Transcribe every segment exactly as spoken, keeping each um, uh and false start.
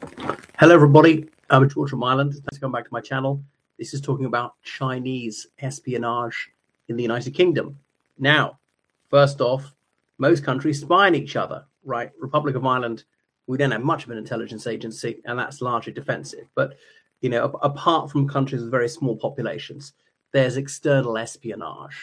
Hello, everybody. I'm George from Ireland. Thanks for coming back to my channel. This is talking about Chinese espionage in the United Kingdom. Now, first off, most countries spy on each other, right? Republic of Ireland, we don't have much of an intelligence agency, and that's largely defensive. But, you know, apart from countries with very small populations, there's external espionage.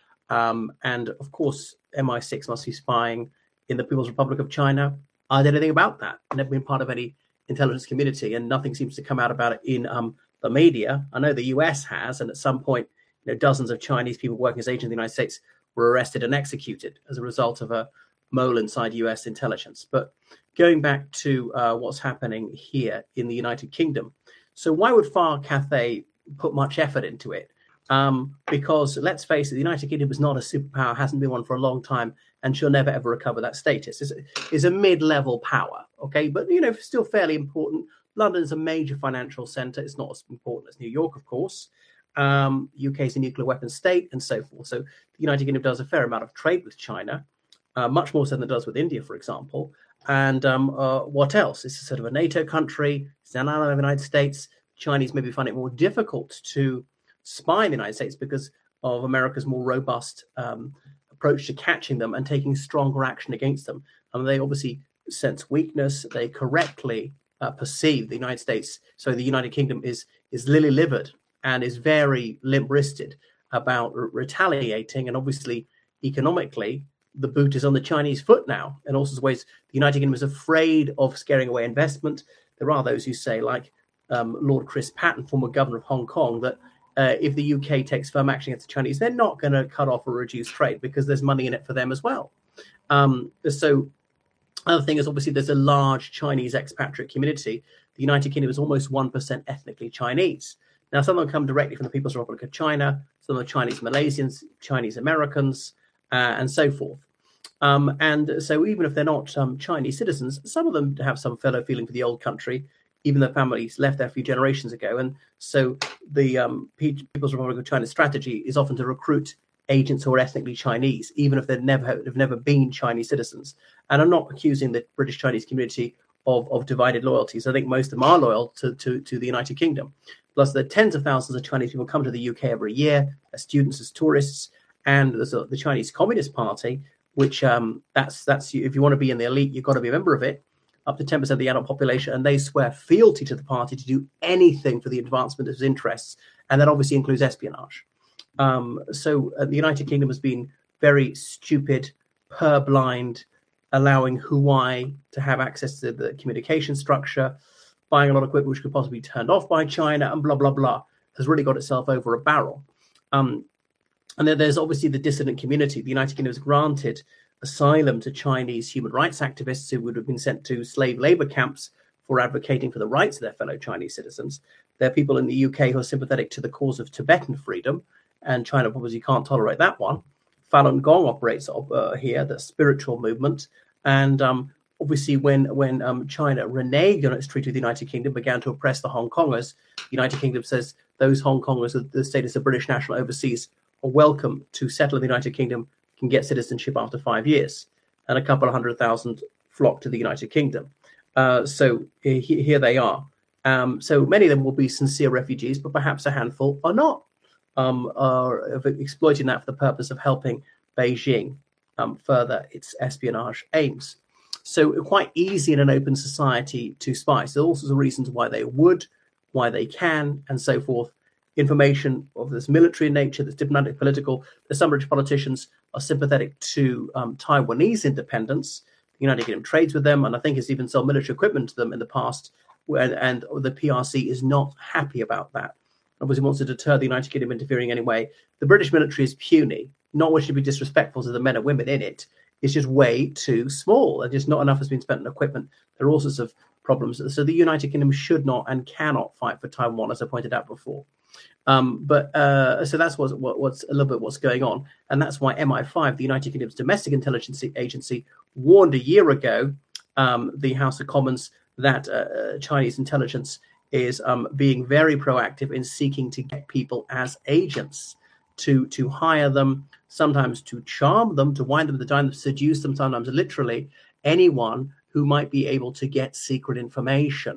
Um, and, of course, M I six must be spying in the People's Republic of China. I don't know anything about that. I've never been part of any intelligence community, and nothing seems to come out about it in um, the media. I know the U S has, and at some point, you know, dozens of Chinese people working as agents in the United States were arrested and executed as a result of a mole inside U S intelligence. But going back to uh, what's happening here in the United Kingdom, so why would Far Cathay put much effort into it? Um, because let's face it, the United Kingdom is not a superpower, hasn't been one for a long time, and she'll never ever recover that status. It's, it's a mid-level power, okay, but you know, still fairly important. London is a major financial centre. It's not as important as New York, of course. Um, U K is a nuclear weapons state, and so forth. So the United Kingdom does a fair amount of trade with China, uh, much more so than it does with India, for example. And um, uh, what else? It's a sort of a NATO country. It's an ally of the United States. Chinese maybe find it more difficult to spy in the United States because of America's more robust um, approach to catching them and taking stronger action against them. I mean, they obviously sense weakness. They correctly uh, perceive the United States. So the United Kingdom is is lily-livered and is very limp-wristed about re- retaliating. And obviously, economically, the boot is on the Chinese foot now. In all sorts of ways, the United Kingdom is afraid of scaring away investment. There are those who say, like um, Lord Chris Patten, former governor of Hong Kong, that Uh, if the U K takes firm action against the Chinese, they're not going to cut off or reduce trade because there's money in it for them as well. Um, so another thing is obviously there's a large Chinese expatriate community. The United Kingdom is almost one percent ethnically Chinese. Now, some of them come directly from the People's Republic of China, some of the Chinese Malaysians, Chinese Americans, uh, and so forth. Um, and so even if they're not um, Chinese citizens, some of them have some fellow feeling for the old country, even though families left there a few generations ago. And so the um, People's Republic of China strategy is often to recruit agents who are ethnically Chinese, even if they've never have never been Chinese citizens. And I'm not accusing the British Chinese community of, of divided loyalties. I think most of them are loyal to, to, to the United Kingdom. Plus, there are tens of thousands of Chinese people come to the U K every year as students, as tourists. And there's a, the Chinese Communist Party, which um, that's that's if you want to be in the elite, you've got to be a member of it. Up to ten percent of the adult population, and they swear fealty to the party to do anything for the advancement of its interests, and that obviously includes espionage. Um, so uh, the United Kingdom has been very stupid, purblind, allowing Huawei to have access to the communication structure, buying a lot of equipment which could possibly be turned off by China, and blah, blah, blah, has really got itself over a barrel. Um, and then there's obviously the dissident community. The United Kingdom has granted asylum to Chinese human rights activists who would have been sent to slave labor camps for advocating for the rights of their fellow Chinese citizens. There are people in the U K who are sympathetic to the cause of Tibetan freedom, and China obviously can't tolerate that one. Falun Gong operates uh, here, the spiritual movement. And um, obviously when, when um, China reneged on its treaty with the United Kingdom, began to oppress the Hong Kongers, the United Kingdom says those Hong Kongers with the status of British national overseas are welcome to settle in the United Kingdom, can get citizenship after five years, and a couple of hundred thousand flock to the United Kingdom. Uh, so he, here they are. Um, so many of them will be sincere refugees, but perhaps a handful are not, um, are exploiting that for the purpose of helping Beijing um, further its espionage aims. So quite easy in an open society to spy. So all sorts of reasons why they would, why they can, and so forth. Information of this military nature, that's diplomatic, political. There's some British politicians are sympathetic to um, Taiwanese independence. The United Kingdom trades with them, and I think has even sold military equipment to them in the past. And, and the P R C is not happy about that. Obviously, wants to deter the United Kingdom interfering anyway. The British military is puny, not wishing to be disrespectful to the men and women in it. It's just way too small, and just not enough has been spent on equipment. There are all sorts of problems. So the United Kingdom should not and cannot fight for Taiwan, as I pointed out before. Um, but uh, so that's what's, what, what's a little bit what's going on. And that's why M I five, the United Kingdom's domestic intelligence agency, warned a year ago um, the House of Commons that uh, Chinese intelligence is um, being very proactive in seeking to get people as agents, to, to hire them, sometimes to charm them, to wind them, to dine them, seduce them, sometimes literally anyone who might be able to get secret information.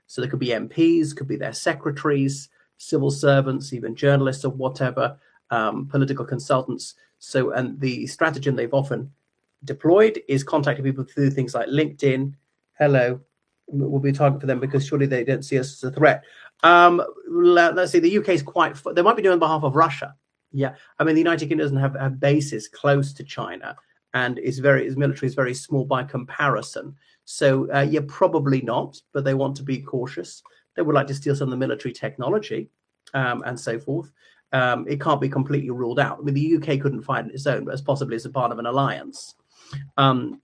So there could be M Ps, could be their secretaries, civil servants, even journalists or whatever, um, political consultants. So, and the stratagem they've often deployed is contacting people through things like LinkedIn. Hello, we'll be a target for them because surely they don't see us as a threat. Um, let's see, the U K is quite, they might be doing it on behalf of Russia. Yeah, I mean, the United Kingdom doesn't have, have bases close to China, and is very, its military is very small by comparison. So, uh, yeah, probably not, but they want to be cautious. They would like to steal some of the military technology um, and so forth. Um, it can't be completely ruled out. I mean, the U K couldn't fight on its own, but as possibly as a part of an alliance. Um,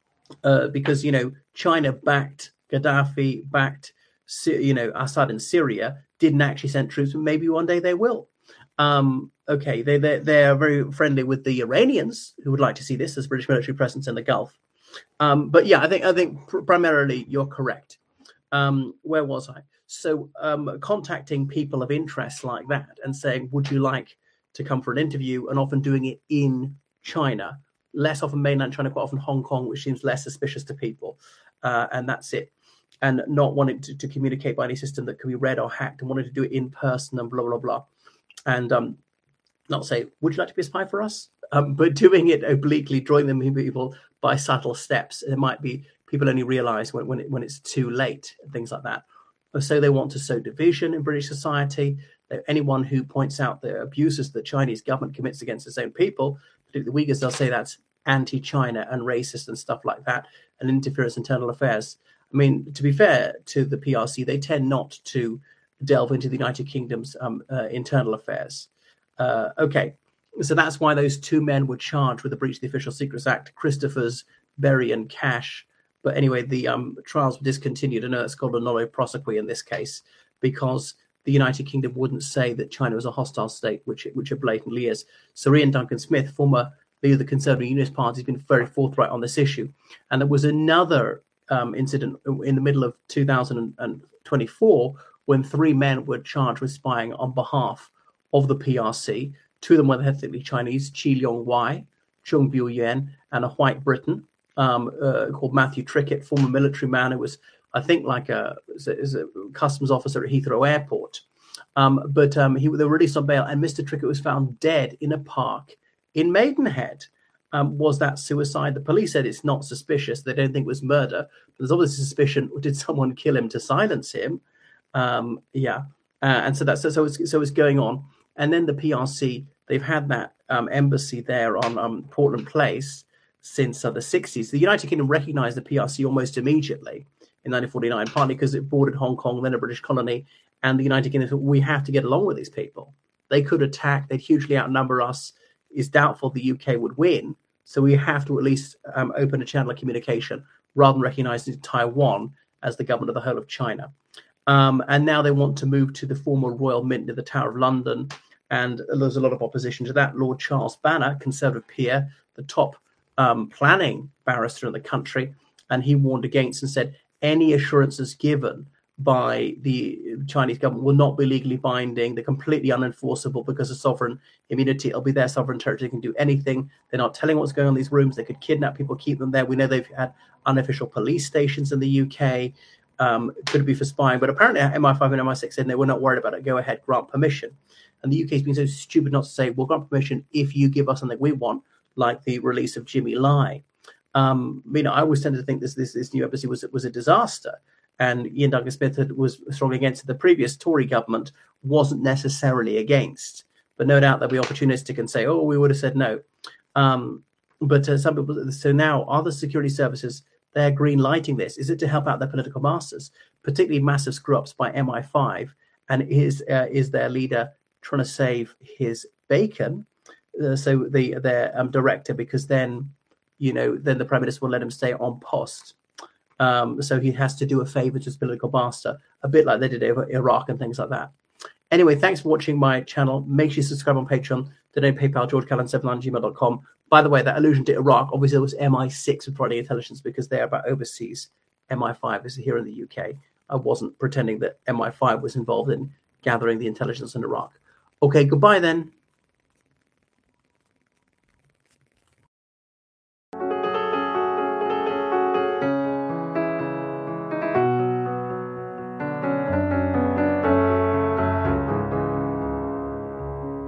uh, because, you know, China backed Gaddafi, backed, you know, Assad in Syria, didn't actually send troops, but maybe one day they will. Um, okay, they, they, they're very friendly with the Iranians, who would like to see this as British military presence in the Gulf. Um, but yeah, I think I think pr- primarily you're correct. Um, where was I? So um, contacting people of interest like that and saying, would you like to come for an interview, and often doing it in China, less often mainland China, quite often Hong Kong, which seems less suspicious to people. Uh, and that's it. And not wanting to, to communicate by any system that can be read or hacked, and wanting to do it in person and blah, blah, blah. And um, not say, would you like to be a spy for us? Um, but doing it obliquely, drawing them people by subtle steps. It might be people only realize when, when, it, when it's too late, and things like that. So they want to sow division in British society. Anyone who points out the abuses the Chinese government commits against its own people, particularly the Uyghurs, they'll say that's anti-China and racist and stuff like that, and interference in internal affairs. I mean, to be fair to the P R C, they tend not to delve into the United Kingdom's um, uh, internal affairs. Uh, okay, so that's why those two men were charged with the breach of the Official Secrets Act, Christophers, Berry and Cash. But anyway, the um, trials were discontinued. I know it's called a nolle prosequi in this case, because the United Kingdom wouldn't say that China was a hostile state, which it, which it blatantly is. Sir Ian Duncan-Smith, former leader of the Conservative Unionist Party, has been very forthright on this issue. And there was another um, incident in the middle of two thousand twenty-four when three men were charged with spying on behalf of the P R C. Two of them were ethnically Chinese, Chi Leong Wai, Chung Bu Yen, and a white Briton um, uh, called Matthew Trickett, former military man who was, I think, like a, is a, is a customs officer at Heathrow Airport. Um, but um, he, they were released on bail, and Mister Trickett was found dead in a park in Maidenhead. Um, was that suicide? The police said it's not suspicious. They don't think it was murder. But there's obviously suspicion. Did someone kill him to silence him? Um, yeah. Uh, and so that's so, so, it's, so it's going on. And then the P R C, they've had that um, embassy there on um, Portland Place since uh, the sixties. The United Kingdom recognized the P R C almost immediately in nineteen forty-nine, partly because it bordered Hong Kong, then a British colony. And the United Kingdom said, we have to get along with these people. They could attack. They'd hugely outnumber us. It's doubtful the U K would win. So we have to at least um, open a channel of communication rather than recognizing Taiwan as the government of the whole of China. Um, and now they want to move to the former Royal Mint near the Tower of London. And there's a lot of opposition to that. Lord Charles Banner, Conservative peer, the top um, planning barrister in the country, and he warned against and said any assurances given by the Chinese government will not be legally binding. They're completely unenforceable because of sovereign immunity. It'll be their sovereign territory. They can do anything. They're not telling what's going on in these rooms. They could kidnap people, keep them there. We know they've had unofficial police stations in the U K. Um, could it be for spying? But apparently M I five and M I six said they were not worried about it. Go ahead, grant permission. And the U K's been so stupid not to say, we'll grant permission if you give us something we want, like the release of Jimmy Lai. Um, you know, I always tended to think this this, this new embassy was, was a disaster. And Ian Duncan-Smith was strongly against it. The previous Tory government wasn't necessarily against. But no doubt they'll be opportunistic and say, oh, we would have said no. Um, but uh, some people, so now other security services, they're green lighting this. Is it to help out their political masters, particularly massive screw ups by M I five? And is uh, is their leader trying to save his bacon? Uh, so the their um, director, because then, you know, then the prime minister will let him stay on post. Um, so he has to do a favor to his political master, a bit like they did over Iraq and things like that. Anyway, thanks for watching my channel. Make sure you subscribe on Patreon. Donate PayPal, george callan seven nine at gmail dot com. By the way, that allusion to Iraq, obviously it was M I six with Friday Intelligence because they're about overseas. M I five is here in the U K. I wasn't pretending that M I five was involved in gathering the intelligence in Iraq. Okay, goodbye then.